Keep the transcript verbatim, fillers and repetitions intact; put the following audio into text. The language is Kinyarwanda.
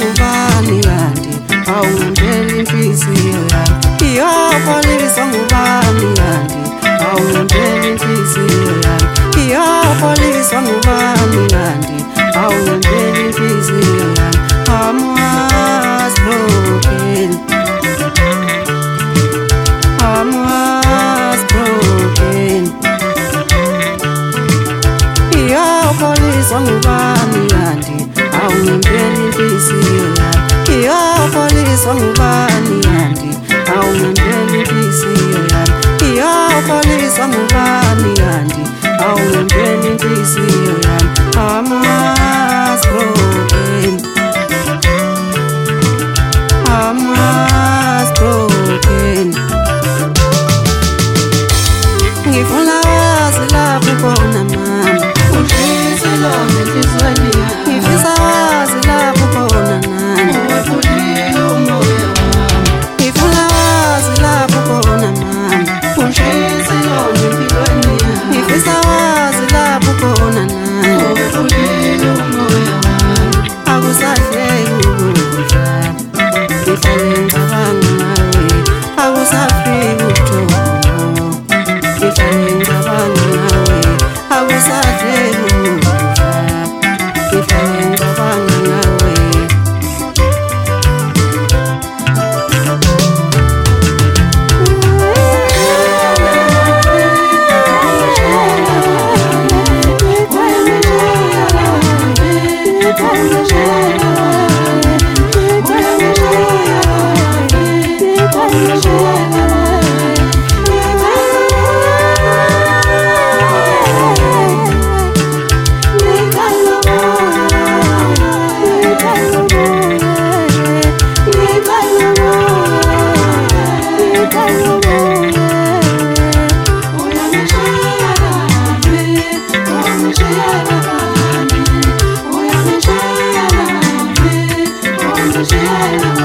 ngubani kanti awungempeli inhliziyo yami? Iyopholiswa ngubani kanti awungempeli inhliziyo yami? Iyopholiswa ngubani kanti awungempeli inhliziyo yami? I'm was broken, I'm was broken. Iyopholiswa ngubani kanti awungempeli inhliziyo yami? Iyopholiswa ngubani kanti awungempeli inhliziyo yami? Iyopholiswa ngubani kanti awungempeli inhliziyo yami? I'm was broken, I'm was broken. Ngifuna wazi lapho khona mama, uhlezi lonke enhlizweni yami. Ngifisa wazi lapho khona nani, uphulile umoya wami. Ngifuna wazi lapho khona mama, uhlezi lonke empilweni yami. Ngifisa wazi lapho khona nani, uphulile umoya wami. Akusahleki ukudla, ngihlale ngicabanga ngawe. Akusafiki ubuthongo, ngihlale ngicabanga ngawe. Akusahleki ukudla, ngihlale ngicabanga ngawe. Yeah.